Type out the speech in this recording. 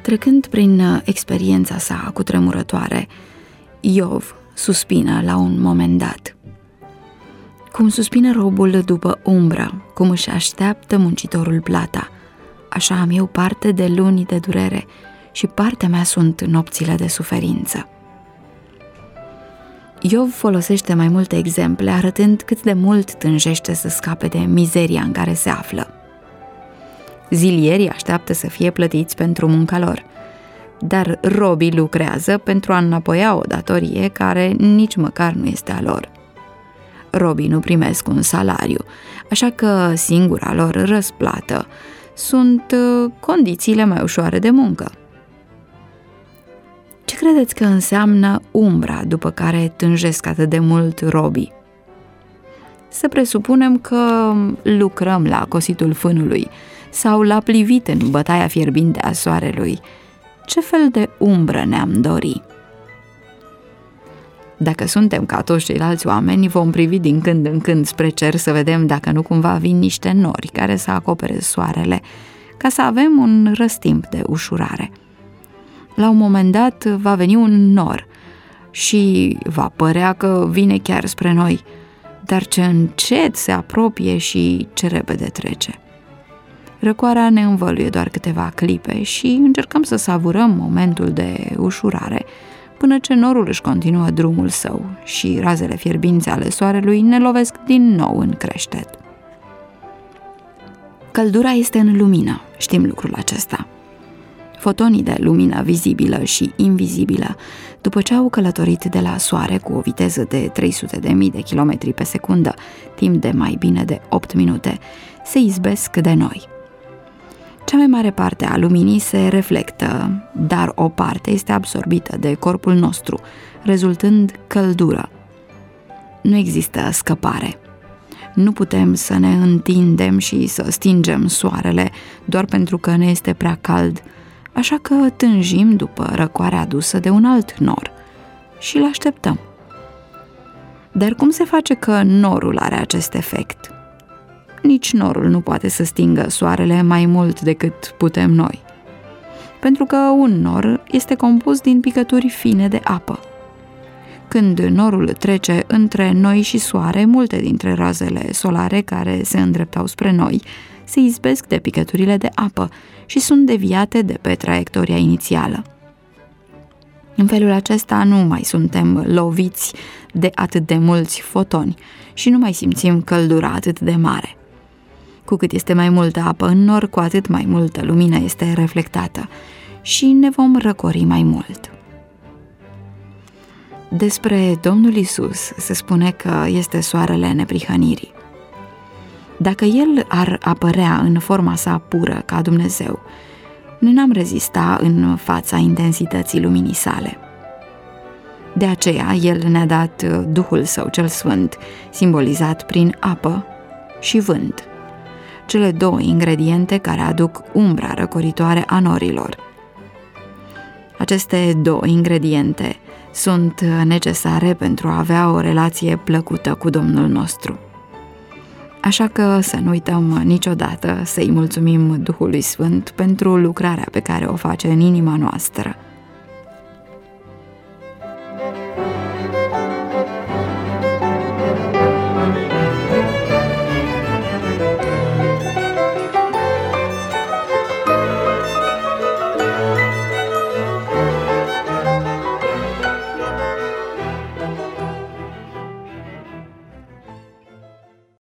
Trecând prin experiența sa cutremurătoare, Iov suspină la un moment dat. Cum suspină robul după umbră, cum își așteaptă muncitorul plata, așa am eu parte de luni de durere și partea mea sunt nopțile de suferință. Iov folosește mai multe exemple, arătând cât de mult tânjește să scape de mizeria în care se află. Zilierii așteaptă să fie plătiți pentru munca lor, dar robii lucrează pentru a înapoia o datorie care nici măcar nu este a lor. Robii nu primesc un salariu, așa că singura lor răsplată sunt condițiile mai ușoare de muncă. Ce credeți că înseamnă umbra după care tânjesc atât de mult robii? Să presupunem că lucrăm la cositul fânului sau la plivit în bătaia fierbinte a soarelui. Ce fel de umbră ne-am dori? Dacă suntem ca toți ceilalți oameni, vom privi din când în când spre cer să vedem dacă nu cumva vin niște nori care să acopere soarele, ca să avem un răstimp de ușurare. La un moment dat va veni un nor și va părea că vine chiar spre noi, dar ce încet se apropie și ce repede trece. Răcoarea ne învăluie doar câteva clipe și încercăm să savurăm momentul de ușurare, până ce norul își continuă drumul său și razele fierbințe ale soarelui ne lovesc din nou în creștet. Căldura este în lumină, știm lucrul acesta. Fotonii de lumină vizibilă și invizibilă, după ce au călătorit de la soare cu o viteză de 300.000 de kilometri pe secundă, timp de mai bine de 8 minute, se izbesc de noi. Cea mai mare parte a luminii se reflectă, dar o parte este absorbită de corpul nostru, rezultând căldură. Nu există scăpare. Nu putem să ne întindem și să stingem soarele doar pentru că ne este prea cald, așa că tânjim după răcoarea adusă de un alt nor și îl așteptăm. Dar cum se face că norul are acest efect? Nici norul nu poate să stingă soarele mai mult decât putem noi, pentru că un nor este compus din picături fine de apă. Când norul trece între noi și soare, multe dintre razele solare care se îndreptau spre noi se izbesc de picăturile de apă și sunt deviate de pe traiectoria inițială. În felul acesta nu mai suntem loviți de atât de mulți fotoni și nu mai simțim căldura atât de mare. Cu cât este mai multă apă în nor, cu atât mai multă lumină este reflectată și ne vom răcori mai mult. Despre Domnul Iisus se spune că este soarele neprihănirii. Dacă El ar apărea în forma sa pură ca Dumnezeu, nu ne-am rezista în fața intensității luminii sale. De aceea El ne-a dat Duhul Său cel Sfânt, simbolizat prin apă și vânt, cele două ingrediente care aduc umbra răcoritoare a norilor. Aceste două ingrediente sunt necesare pentru a avea o relație plăcută cu Domnul nostru. Așa că să nu uităm niciodată să-i mulțumim Duhului Sfânt pentru lucrarea pe care o face în inima noastră.